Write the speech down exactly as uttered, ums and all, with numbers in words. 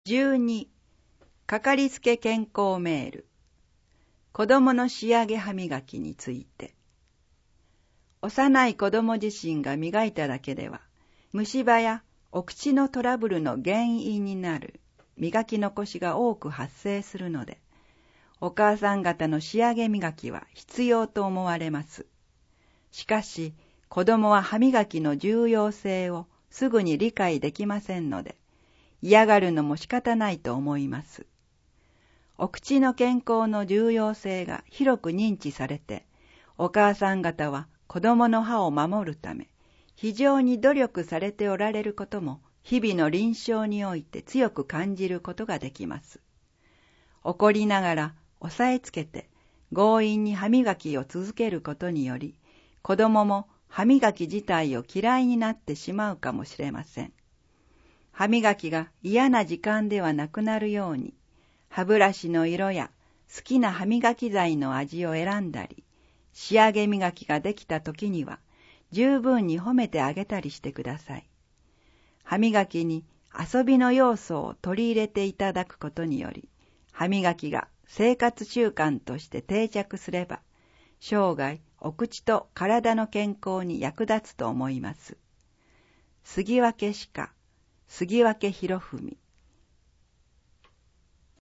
じゅうに、かかりつけ健康メール。子供の仕上げ歯磨きについて。幼い子供自身が磨いただけでは、虫歯やお口のトラブルの原因になる磨き残しが多く発生するので、お母さん方の仕上げ磨きは必要と思われます。しかし、子供は歯磨きの重要性をすぐに理解できませんので、嫌がるのも仕方ないと思います。お口の健康の重要性が広く認知されて、お母さん方は子供の歯を守るため、非常に努力されておられることも、日々の臨床において強く感じることができます。怒りながら押さえつけて、強引に歯磨きを続けることにより、子供も歯磨き自体を嫌いになってしまうかもしれません。歯磨きが嫌な時間ではなくなるように、歯ブラシの色や好きな歯磨き剤の味を選んだり、仕上げ磨きができた時には十分に褒めてあげたりしてください。歯磨きに遊びの要素を取り入れていただくことにより、歯磨きが生活習慣として定着すれば、生涯お口と体の健康に役立つと思います。杉分歯科、杉分博文。